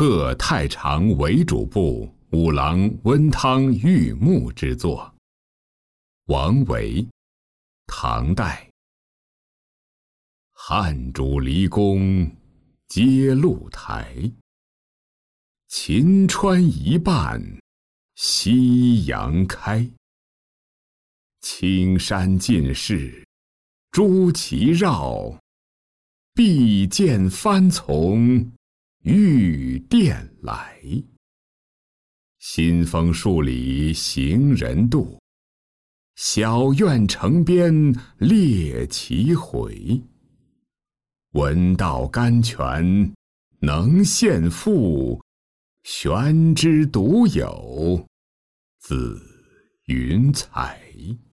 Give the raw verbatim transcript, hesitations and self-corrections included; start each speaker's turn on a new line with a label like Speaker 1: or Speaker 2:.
Speaker 1: 贺太常为主部五郎温汤玉木之作。王维，唐代。汉主离宫接露台，秦川一半夕阳开。青山尽是朱旗绕，碧涧翻从玉殿来。新丰数里行人渡，小院城边列骑回。闻道甘泉能献赋，玄之独有，紫云才。